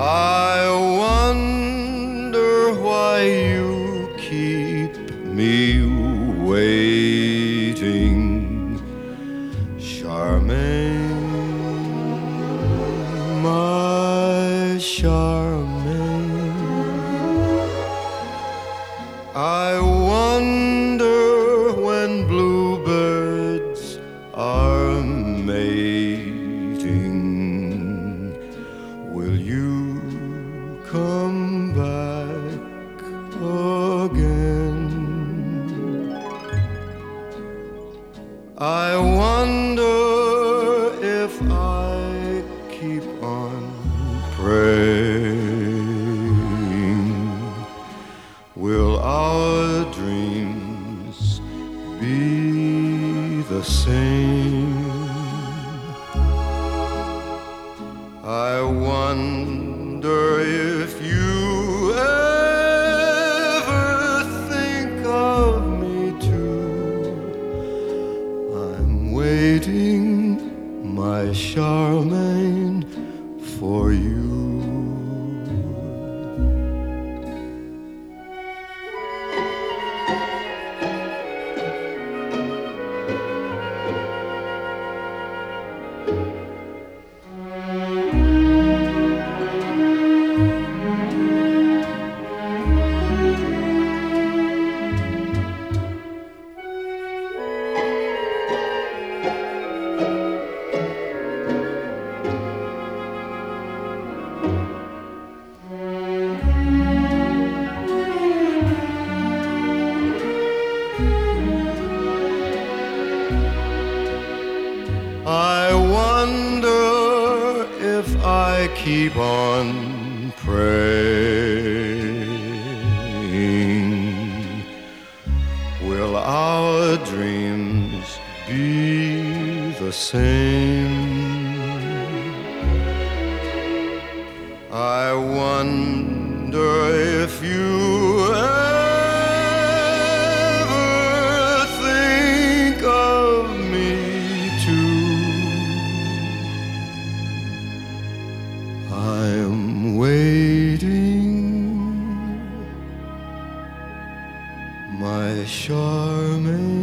I wonder why you keep me waiting, Charmaine, my Charmaine. I wonder when bluebirds are mating, will you come back again? I wonder if I keep on praying, will our dreams be the same? I wonder if you ever think of me too. I'm waiting, my Charmaine, for you. I wonder if I keep on praying, will our dreams be the same? I wonder if you ever think of me too. I'm waiting, my Charmaine.